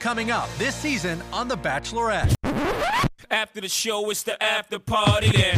Coming up this season on The Bachelorette. After the show, it's the after party then.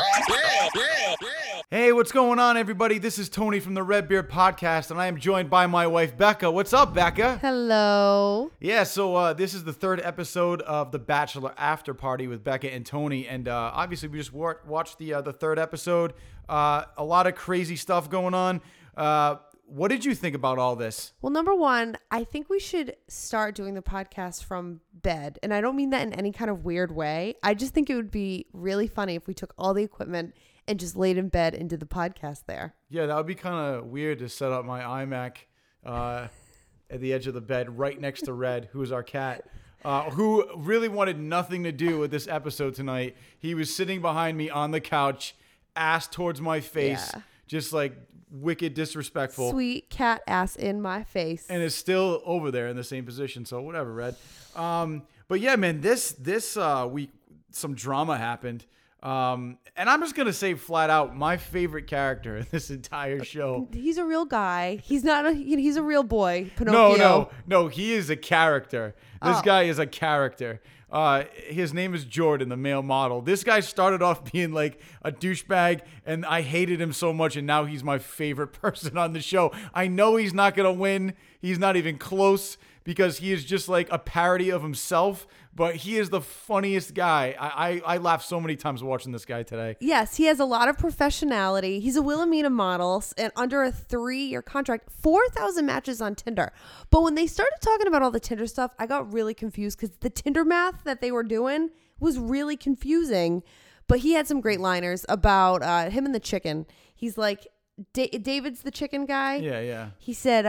Hey, what's going on, everybody? This is Tony from the Red Beard Podcast, and I am joined by my wife, Becca. What's up, Becca? Hello. Yeah, so this is the third episode of The Bachelor After Party with Becca and Tony, and obviously we just watched the third episode. A lot of crazy stuff going on. What did you think about all this? Well, number one, I think we should start doing the podcast from bed. And I don't mean that in any kind of weird way. I just think it would be really funny if we took all the equipment and just laid in bed and did the podcast there. Yeah, that would be kind of weird to set up my iMac at the edge of the bed right next to Red, who is our cat, who really wanted nothing to do with this episode tonight. He was sitting behind me on the couch, ass towards my face, just like wicked disrespectful. Sweet cat ass in my face. And is still over there in the same position. So whatever, Red. But yeah, man, this week some drama happened. And I'm just going to say flat out, my favorite character in this entire show. He's a real guy. He's not he's a real boy. Pinocchio. No, he is a character. This guy is a character. His name is Jordan, the male model. This guy started off being like a douchebag, and I hated him so much, and now he's my favorite person on the show. I know he's not going to win. He's not even close because he is just like a parody of himself, but he is the funniest guy. I laughed so many times watching this guy today. Yes, he has a lot of professionality. He's a Wilhelmina model and under a 3-year contract, 4,000 matches on Tinder. But when they started talking about all the Tinder stuff, I got really confused because the Tinder math that they were doing was really confusing. But he had some great liners about him and the chicken. He's like, David's the chicken guy. Yeah. He said,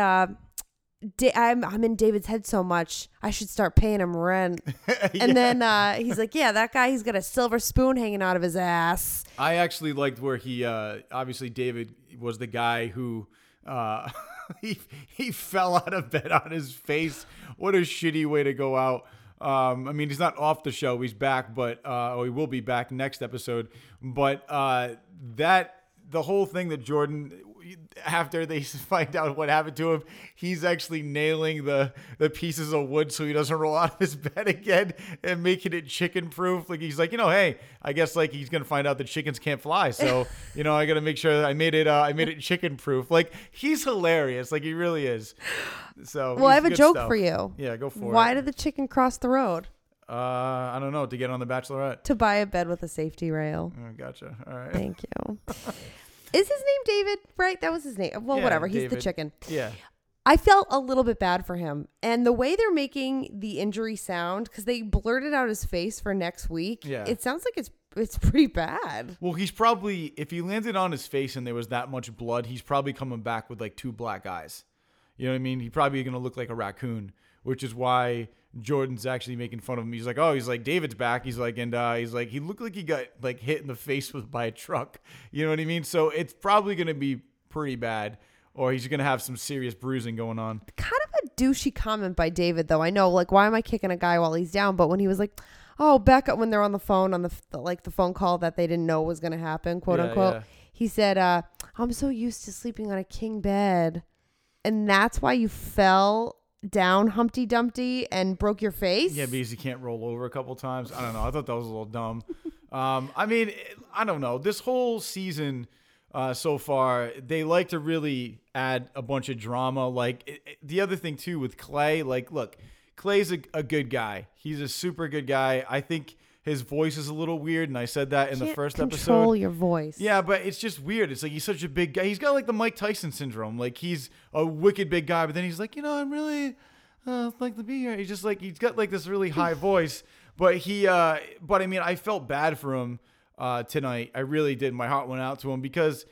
I'm in David's head so much, I should start paying him rent. And then he's like, yeah, that guy, he's got a silver spoon hanging out of his ass. I actually liked where he, obviously David was the guy who, he fell out of bed on his face. What a shitty way to go out. I mean, he's not off the show. He's back, but, he will be back next episode. But the whole thing that Jordan, after they find out what happened to him, he's actually nailing the pieces of wood so he doesn't roll out of his bed again and making it chicken proof. Like he's like, hey, I guess like he's gonna find out that chickens can't fly, so I gotta make sure that I made it chicken proof. Like he's hilarious, like he really is. So well, I have a joke for you. Yeah, go for it. Why did the chicken cross the road? I don't know, to get on The Bachelorette. To buy a bed with a safety rail. Oh, gotcha. All right. Thank you. Is his name David? Right? That was his name. Well, yeah, whatever. He's David. the chicken. Yeah. I felt a little bit bad for him. And the way they're making the injury sound, because they blurted out his face for next week, it sounds like it's pretty bad. Well, he's probably, if he landed on his face and there was that much blood, he's probably coming back with like 2 black eyes. You know what I mean? He's probably going to look like a raccoon, which is why Jordan's actually making fun of him. He's like, David's back. He's like, he looked like he got like hit in the face by a truck. You know what I mean? So it's probably going to be pretty bad, or he's going to have some serious bruising going on. Kind of a douchey comment by David, though. I know, like, why am I kicking a guy while he's down? But when he was like, oh, Becca, when they're on the phone, on the phone call that they didn't know was going to happen, quote unquote, he said, I'm so used to sleeping on a king bed. And that's why you fell down Humpty Dumpty and broke your face? Yeah, because he can't roll over a couple times. I don't know. I thought that was a little dumb. I mean, I don't know. This whole season so far, they like to really add a bunch of drama. Like the other thing too with Clay, like, look, Clay's a good guy. He's a super good guy. I think his voice is a little weird, and I said that in the first episode. Control your voice. Yeah, but it's just weird. It's like he's such a big guy. He's got like the Mike Tyson syndrome. Like he's a wicked big guy, but then he's like, I'm really like to be here. He's just like, he's got like this really high voice. But but I mean, I felt bad for him tonight. I really did. My heart went out to him because,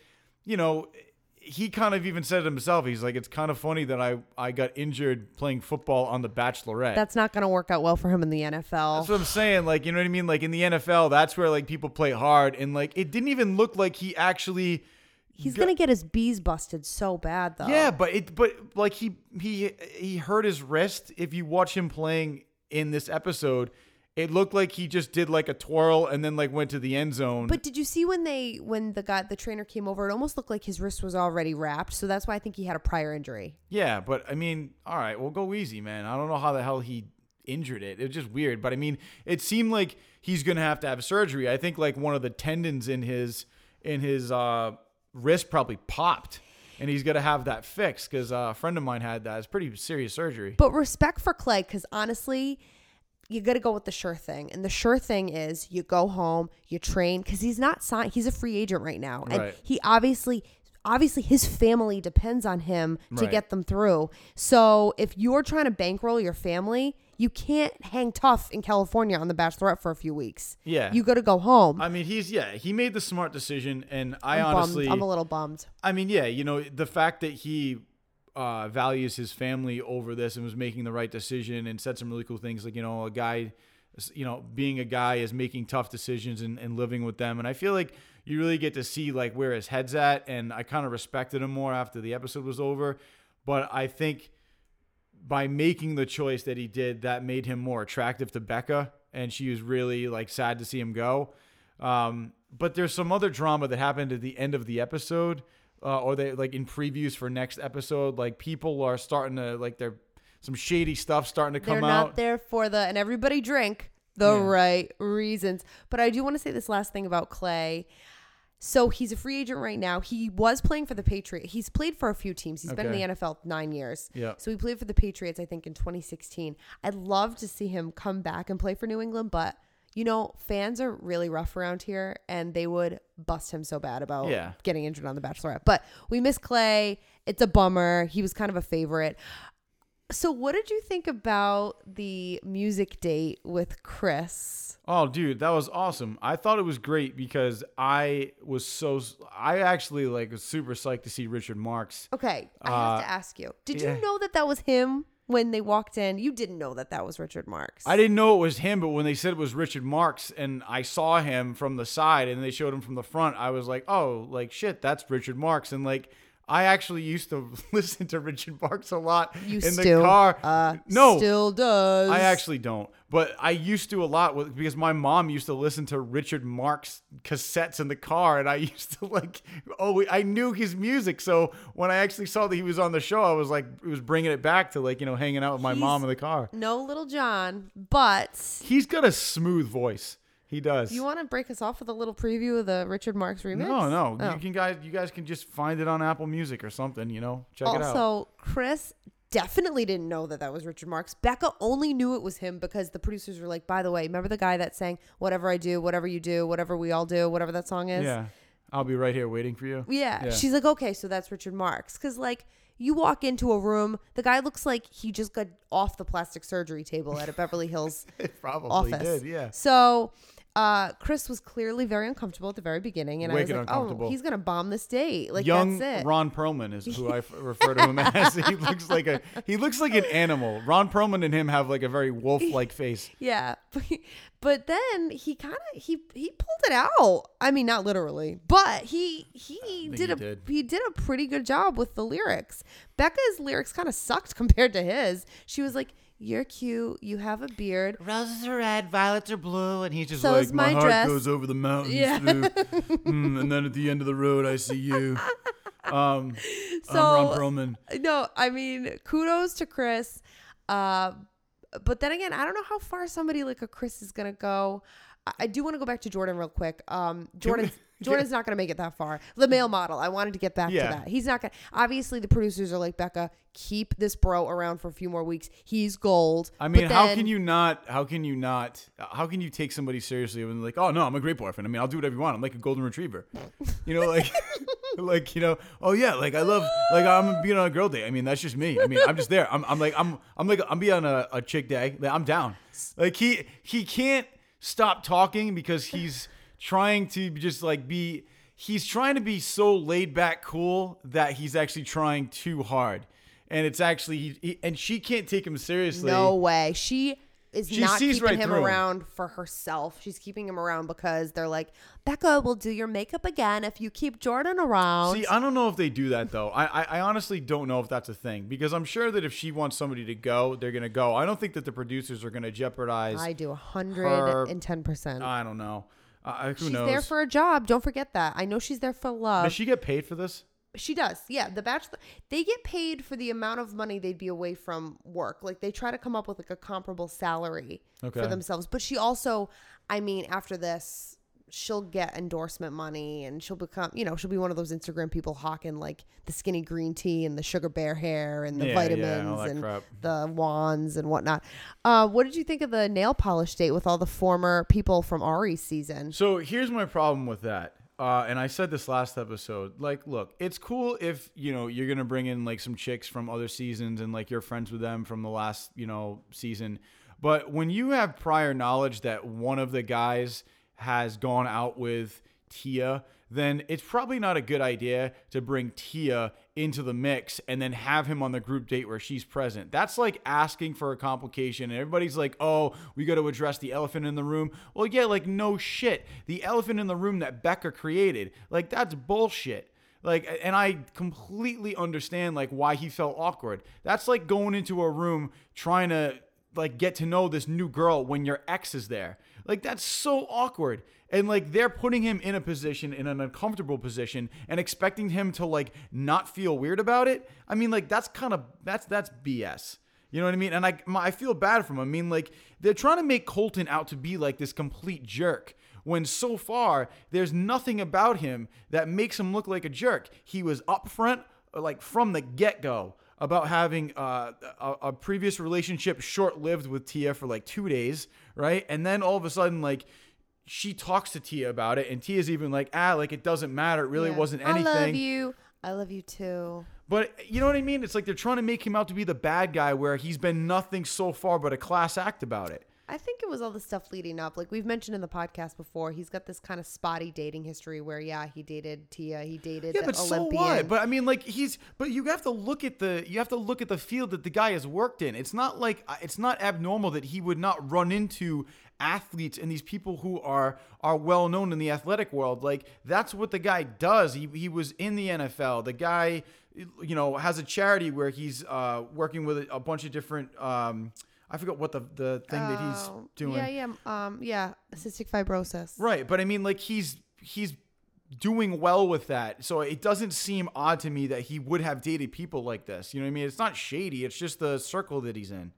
he kind of even said it himself. He's like, it's kind of funny that I got injured playing football on The Bachelorette. That's not going to work out well for him in the NFL. That's what I'm saying. Like, you know what I mean? Like in the NFL, that's where like people play hard. And like, it didn't even look like he actually... He's going to get his bees busted so bad though. Yeah, but like he hurt his wrist. If you watch him playing in this episode, it looked like he just did like a twirl and then like went to the end zone. But did you see when the trainer came over, it almost looked like his wrist was already wrapped. So that's why I think he had a prior injury. Yeah, but I mean, all right, well, go easy, man. I don't know how the hell he injured it. It was just weird. But I mean, it seemed like he's going to have surgery. I think like one of the tendons in his wrist probably popped, and he's going to have that fixed because a friend of mine had that. It's pretty serious surgery. But respect for Clay, because honestly, you got to go with the sure thing. And the sure thing is you go home, you train, because he's not signed. He's a free agent right now. And Right. he obviously his family depends on him to Right. get them through. So if you're trying to bankroll your family, you can't hang tough in California on The Bachelorette for a few weeks. Yeah. You got to go home. I mean, he made the smart decision, and I'm a little bummed. I mean, yeah, the fact that he values his family over this and was making the right decision and said some really cool things, like, a guy, being a guy is making tough decisions and living with them. And I feel like you really get to see like where his head's at, and I kind of respected him more after the episode was over. But I think by making the choice that he did, that made him more attractive to Becca, and she was really like sad to see him go. But there's some other drama that happened at the end of the episode, or they like in previews for next episode. Like people are starting to there's some shady stuff starting to come They're out. not there for and everybody drink the right reasons. But I do want to say this last thing about Clay. So he's a free agent right now. He was playing for the Patriots. He's played for a few teams. He's been in the NFL 9 years. Yeah. So he played for the Patriots, I think, in 2016. I'd love to see him come back and play for New England, but fans are really rough around here, and they would bust him so bad about getting injured on The Bachelorette. But we miss Clay. It's a bummer. He was kind of a favorite. So what did you think about the music date with Chris? Oh, dude, that was awesome. I thought it was great because I actually was super psyched to see Richard Marx. Okay, I have to ask you. Did you know that was him when they walked in? You didn't know that was Richard Marx. I didn't know it was him, but when they said it was Richard Marx and I saw him from the side and they showed him from the front, I was like, oh, shit, that's Richard Marx. And I actually used to listen to Richard Marx a lot in the car. No, still does. I actually don't, but I used to a lot because my mom used to listen to Richard Marx cassettes in the car, and I used to I knew his music. So when I actually saw that he was on the show, I was like, it was bringing it back to hanging out with my mom in the car. No Little John, but he's got a smooth voice. He does. You want to break us off with a little preview of the Richard Marx remix? No. Oh. You guys can just find it on Apple Music or something, check it out. Also, Chris definitely didn't know that was Richard Marx. Becca only knew it was him because the producers were like, by the way, remember the guy that sang Whatever I Do, Whatever You Do, Whatever We All Do, whatever that song is? Yeah. I'll be right here waiting for you. Yeah. She's like, okay, so that's Richard Marx. Because you walk into a room, the guy looks like he just got off the plastic surgery table at a Beverly Hills It probably office. did, yeah. So Chris was clearly very uncomfortable at the very beginning, and Wicked I was like, uncomfortable. "Oh, he's gonna bomb this date." Young that's it. Ron Perlman is who I refer to him as. He looks like an animal. Ron Perlman and him have a very wolf-like face. Yeah, but then he kind of he pulled it out. I mean, not literally, but he did a pretty good job with the lyrics. Becca's lyrics kind of sucked compared to his. She was like, "You're cute. You have a beard. Roses are red, violets are blue," and he's just So is my my heart dress. goes over the mountains Yeah. through, and then at the end of the road I see you. I'm So Ron Perlman. no, I mean, kudos to Chris. But then again, I don't know how far somebody like a Chris is gonna go. I do want to go back to Jordan real quick. Jordan's not going to make it that far. The male model. I wanted to get back to that. He's not going to. Obviously, the producers are like, Becca, keep this bro around for a few more weeks. He's gold. I mean, how can you take somebody seriously when they're like, oh, no, I'm a great boyfriend. I mean, I'll do whatever you want. I'm like a golden retriever. Oh, yeah, I love, I'm being on a girl date. I mean, that's just me. I mean, I'm just there. I'm being on a chick day. I'm down. He can't stop talking because he's trying to just he's trying to be so laid back cool that he's actually trying too hard, and it's actually and she can't take him seriously. No way. She not keeping him through around for herself. She's keeping him around because they're like, Becca will do your makeup again if you keep Jordan around. See, I don't know if they do that though. I honestly don't know if that's a thing, because I'm sure that if she wants somebody to go, they're gonna go. I don't think that the producers are gonna jeopardize. I do 110%. I don't know. Who She's knows? there for a job. Don't forget that. I know she's there for love. Does she get paid for this? She does. Yeah. The Bachelor, they get paid for the amount of money they'd be away from work. Like they try to come up with like a comparable salary for themselves. But she also, I mean, after this, she'll get endorsement money and she'll become, she'll be one of those Instagram people hawking like the skinny green tea and the sugar bear hair and the vitamins and crap. the wands and whatnot. What did you think of the nail polish date with all the former people from Ari's season? So here's my problem with that. And I said this last episode, like, look, it's cool if, you're going to bring in like some chicks from other seasons and like you're friends with them from the last, season. But when you have prior knowledge that one of the guys has gone out with Tia, then it's probably not a good idea to bring Tia into the mix and then have him on the group date where she's present. That's like asking for a complication. And everybody's like, oh, we got to address the elephant in the room. Well, yeah, like no shit. The elephant in the room that Becca created, like that's bullshit. Like, and I completely understand like why he felt awkward. That's like going into a room trying to like get to know this new girl when your ex is there. Like that's so awkward. And like they're putting him in a position, in an uncomfortable position, and expecting him to like not feel weird about it. I mean, like that's BS. You know what I mean? And I feel bad for him. I mean, like they're trying to make Colton out to be like this complete jerk, when so far there's nothing about him that makes him look like a jerk. He was upfront, like from the get-go, about having a previous relationship short-lived with Tia for like 2 days, right? And then all of a sudden, like, she talks to Tia about it, and Tia's even like, like, it doesn't matter. It really wasn't anything. I love you. I love you too. But you know what I mean? It's like they're trying to make him out to be the bad guy where he's been nothing so far but a class act about it. I think it was all the stuff leading up. Like we've mentioned in the podcast before, he's got this kind of spotty dating history where, he dated Tia, he dated the but Olympian. So what? But I mean, like but you have to look at the field that the guy has worked in. It's not abnormal that he would not run into athletes and these people who are well known in the athletic world. Like that's what the guy does. He was in the NFL. The guy, has a charity where he's working with a bunch of different. I forgot what the thing that he's doing. Cystic fibrosis. Right, but I mean, like he's doing well with that, so it doesn't seem odd to me that he would have dated people like this. You know what I mean? It's not shady. It's just the circle that he's in.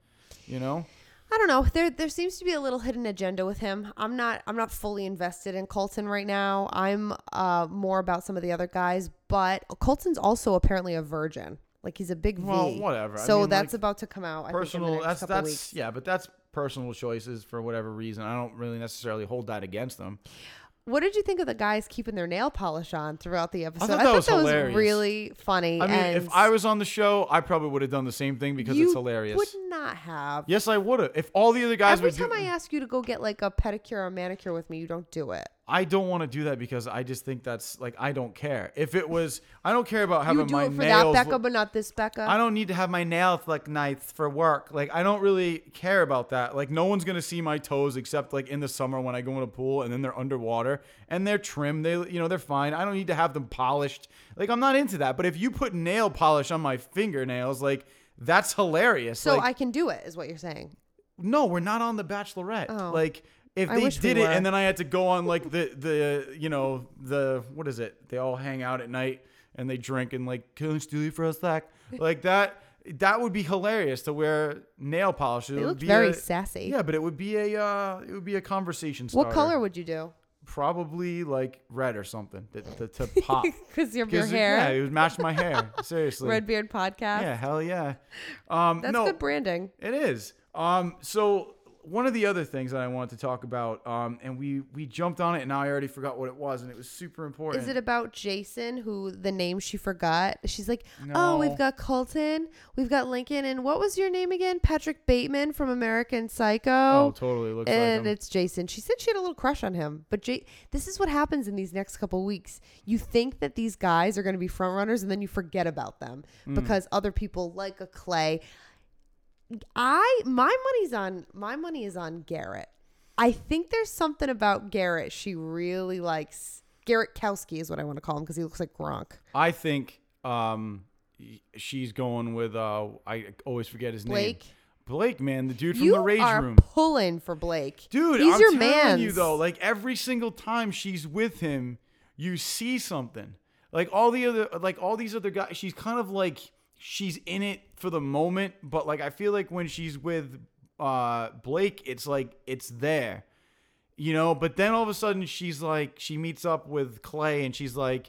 I don't know. There seems to be a little hidden agenda with him. I'm not fully invested in Colton right now. I'm more about some of the other guys, but Colton's also apparently a virgin. Like he's a big V. Well, whatever. So I mean, that's about to come out. Personal. I think in the next couple weeks. Yeah, but that's personal choices for whatever reason. I don't really necessarily hold that against them. What did you think of the guys keeping their nail polish on throughout the episode? I thought that was hilarious. Really funny. I mean, if I was on the show, I probably would have done the same thing because it's hilarious. You would not have. Yes, I would have. If all the other guys Every time I ask you to go get like a pedicure or a manicure with me, you don't do it. I don't want to do that because I just think that's like, I don't care. If it was, I don't care about having my nails. You do it for that Becca, but not this Becca. I don't need to have my nails like nice for work. Like, I don't really care about that. Like, no one's going to see my toes except like in the summer when I go in a pool and then they're underwater and they're trimmed. They're fine. I don't need to have them polished. Like, I'm not into that. But if you put nail polish on my fingernails, like, that's hilarious. So like, I can do it is what you're saying. No, we're not on The Bachelorette. Oh. Like, if they did it and then I had to go on like the what is it? They all hang out at night and they drink and like, can I steal you for a sec? Like that would be hilarious to wear nail polish. They look very sassy. Yeah, but it would be a conversation starter. What color would you do? Probably like red or something to pop. Because of your hair? Yeah, it would match my hair. Seriously. Redbeard podcast? Yeah, hell yeah. That's good branding. It is. So one of the other things that I wanted to talk about, and we jumped on it, and now I already forgot what it was, and it was super important. Is it about Jason, who the name she forgot? She's like, No. Oh, we've got Colton, we've got Lincoln, and what was your name again? Patrick Bateman from American Psycho. Oh, totally. Looks like him. And it's Jason. She said she had a little crush on him. But this is what happens in these next couple weeks. You think that these guys are going to be front runners, and then you forget about them because other people like a Clay. My money is on Garrett. I think there's something about Garrett she really likes. Garrett Kowski is what I want to call him because he looks like Gronk. I think she's going with I always forget his name. Blake, man, the dude from the Rage Room. You are pulling for Blake. Dude, he's I'm your telling man. you though, like every single time she's with him, you see something. Like all these other guys, she's kind of like she's in it for the moment, but like I feel like when she's with Blake, it's like it's there, you know. But then all of a sudden, she's like she meets up with Clay, and she's like,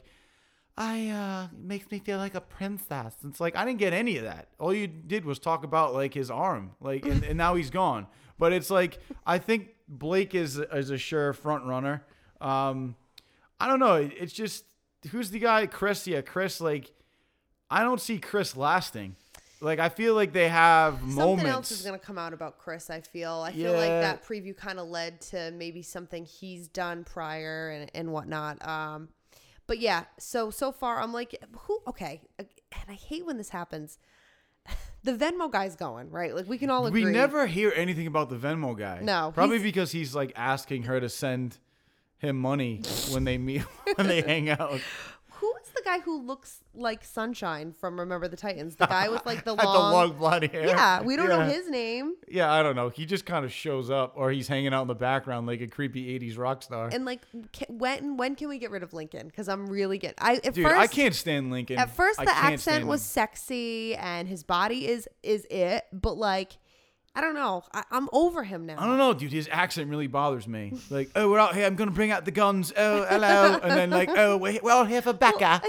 makes me feel like a princess. It's like I didn't get any of that. All you did was talk about like his arm, like, and now he's gone. But it's like I think Blake is a sure front runner. I don't know. It's just who's the guy? Chris. Yeah, Chris. Like I don't see Chris lasting. Like I feel like they have moments. Something else is gonna come out about Chris. I feel like that preview kind of led to maybe something he's done prior and whatnot. But yeah, so far I'm like, who? Okay, and I hate when this happens. The Venmo guy's going, right? Like we can all agree. We never hear anything about the Venmo guy. No, probably because he's like asking her to send him money when they meet when they hang out. Who is the guy who looks like Sunshine from Remember the Titans? The guy with like the Had long, the long blonde hair. Yeah, we don't know his name. Yeah, I don't know. He just kind of shows up, or he's hanging out in the background like a creepy '80s rock star. And like, when can we get rid of Lincoln? Because I'm really getting. Dude, I can't stand Lincoln. At first, the accent was sexy, and his body is it, but like. I don't know. I'm over him now. I don't know, dude. His accent really bothers me. Like, oh, we're out here. I'm going to bring out the guns. Oh, hello. And then like, oh, we're all here for Becca.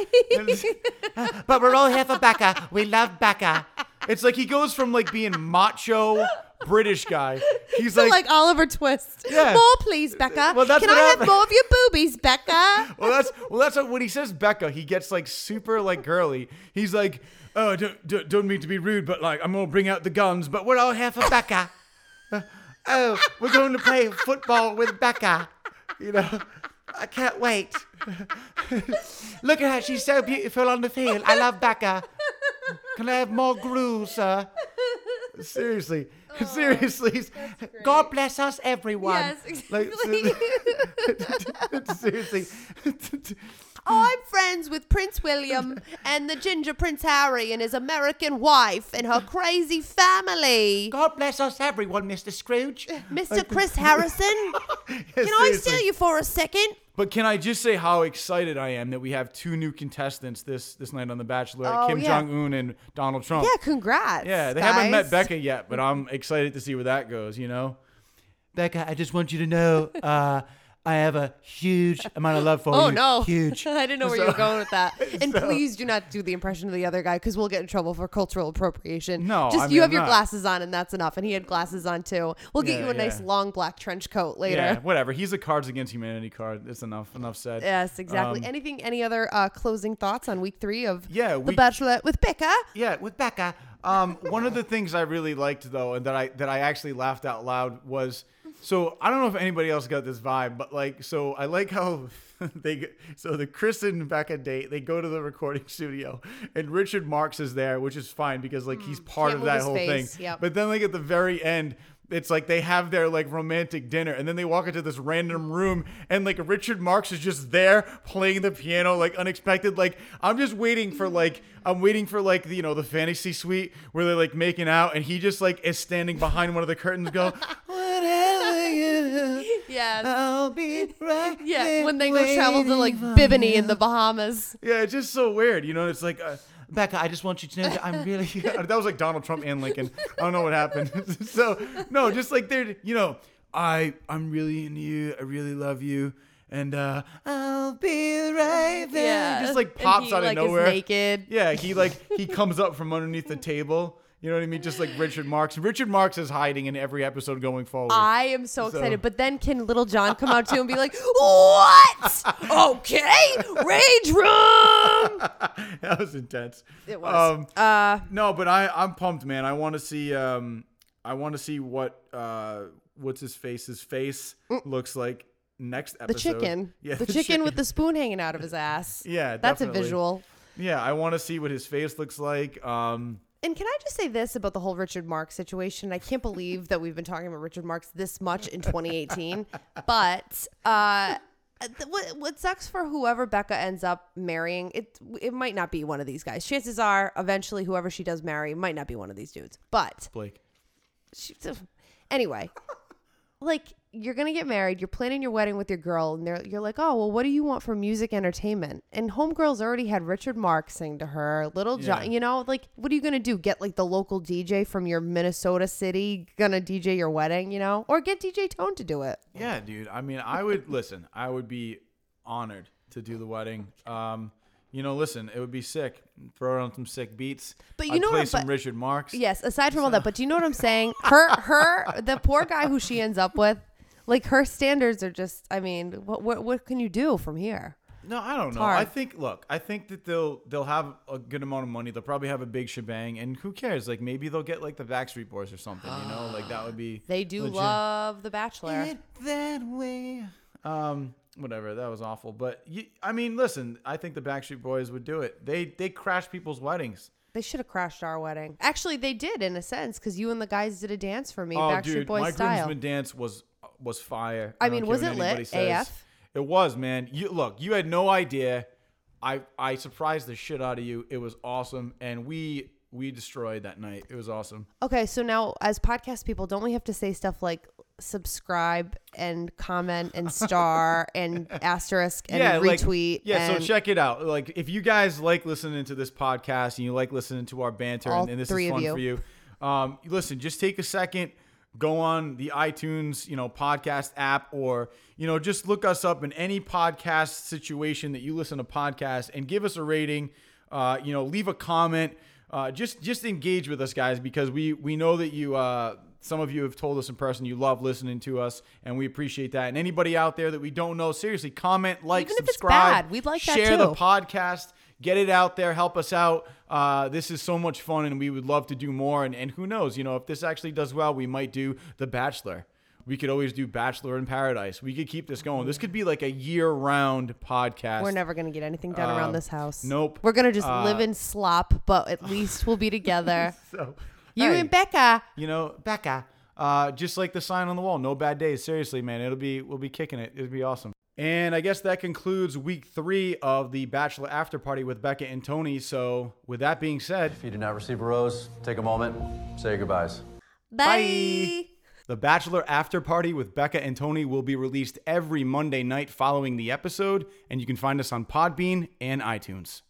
But we're all here for Becca. We love Becca. It's like he goes from like being macho British guy. He's like Oliver Twist. Yeah. More, please, Becca. Well, that's Can I have more of your boobies, Becca? Well, that's what when he says Becca, he gets like super like girly. He's like, oh, don't mean to be rude, but like I'm gonna bring out the guns, but we're all here for Becca. Oh, we're going to play football with Becca. You know, I can't wait. Look at her, she's so beautiful on the field. I love Becca. Can I have more glue, sir? Seriously. God bless us, everyone. Yes, exactly. Seriously. Oh, I'm friends with Prince William and the ginger Prince Harry and his American wife and her crazy family. God bless us, everyone, Mr. Scrooge. Mr. Chris Harrison, can I steal you for a second? But can I just say how excited I am that we have 2 new contestants this night on The Bachelor, Kim Jong-un and Donald Trump. Yeah, congrats. Yeah, they haven't met Becca yet, but I'm excited to see where that goes, you know? Becca, I just want you to know I have a huge amount of love for you. Oh, no. Huge. I didn't know where you were going with that. And please do not do the impression of the other guy because we'll get in trouble for cultural appropriation. No, just I mean, you have your not. glasses on and that's enough. And he had glasses on too. We'll get you a nice long black trench coat later. Yeah, whatever. He's a Cards Against Humanity card. It's enough said. Yes, exactly. Any other closing thoughts on week 3 of The Bachelorette with Becca? Yeah, with Becca. One of the things I really liked though, and that I actually laughed out loud was. So I don't know if anybody else got this vibe, but like, so I like how the Chris and Becca date, they go to the recording studio and Richard Marx is there, which is fine because like he's part of that whole thing. Yep. But then like at the very end, it's like they have their like romantic dinner and then they walk into this random room and like Richard Marx is just there playing the piano like unexpected. Like I'm waiting for you know the fantasy suite where they're like making out and he just like is standing behind one of the curtains go whatever you Yes. I'll be right Yeah, when they go travel to like Bimini in the Bahamas. Yeah, it's just so weird, you know. It's like Becca, I just want you to know that I'm really that was like Donald Trump and Lincoln. I don't know what happened. So no, just like they're you know, I'm really into you, I really love you. And I'll be right there. Yeah. Just like pops out of nowhere. Is naked. Yeah, he comes up from underneath the table. You know what I mean? Just like Richard Marx. Richard Marx is hiding in every episode going forward. I am so excited. But then can Little John come out too and be like, what? Okay. Rage room. That was intense. It was. No, but I'm pumped, man. I want to see what what's his face looks like next episode. The chicken. Yeah, the chicken with the spoon hanging out of his ass. Yeah, that's definitely. a visual. Yeah, I want to see what his face looks like. And can I just say this about the whole Richard Marx situation? I can't believe that we've been talking about Richard Marx this much in 2018. But what sucks for whoever Becca ends up marrying, it might not be one of these guys. Chances are, eventually, whoever she does marry might not be one of these dudes. But Blake. Anyway, like you're going to get married. You're planning your wedding with your girl. And you're like, oh, well, what do you want for music entertainment? And homegirl's already had Richard Marx sing to her. Little John, you know, like, what are you going to do? Get like the local DJ from your Minnesota city going to DJ your wedding, you know? Or get DJ Tone to do it. Yeah, dude. I mean, I would be honored to do the wedding. You know, listen, it would be sick. Throw on some sick beats. But you I'd know play what? some Richard Marx. Yes, aside from all that, but do you know what I'm saying? The poor guy who she ends up with, like her standards are just. I mean, what can you do from here? No, I don't know. hard. I think that they'll have a good amount of money. They'll probably have a big shebang, and who cares? Like maybe they'll get like the Backstreet Boys or something. You know, like that would be. They do legit. love The Bachelor. It that way. Whatever, that was awful. But I mean, listen, I think the Backstreet Boys would do it. They crash people's weddings. They should have crashed our wedding. Actually, they did in a sense because you and the guys did a dance for me, Oh, Backstreet dude, Boys my style. groomsman dance was fire. I don't mean, care was what it lit? anybody says. AF? It was, man. You had no idea. I surprised the shit out of you. It was awesome, and we destroyed that night. It was awesome. Okay, so now as podcast people, don't we have to say stuff like subscribe and comment and star and asterisk and retweet? So check it out. Like, if you guys like listening to this podcast and you like listening to our banter, All and this three is of fun for you, listen, just take a second, go on the iTunes, podcast app, or, just look us up in any podcast situation that you listen to podcasts and give us a rating, leave a comment, just engage with us, guys, because we know that you, some of you have told us in person you love listening to us, and we appreciate that. And anybody out there that we don't know, seriously, comment, like, Even if it's subscribe. bad, we'd like that share the too. podcast. Get it out there. Help us out. This is so much fun, and we would love to do more. And who knows, if this actually does well, we might do The Bachelor. We could always do Bachelor in Paradise. We could keep this going. This could be like a year-round podcast. We're never going to get anything done around this house. Nope. We're going to just live in slop, but at least we'll be together. So, You hey, and Becca. Becca. Just like the sign on the wall. No bad days. Seriously, man. We'll be kicking it. It'll be awesome. And I guess that concludes week 3 of the Bachelor After Party with Becca and Tony. So with that being said, If you did not receive a rose, take a moment, say your goodbyes. Bye. The Bachelor After Party with Becca and Tony will be released every Monday night following the episode, and you can find us on Podbean and iTunes.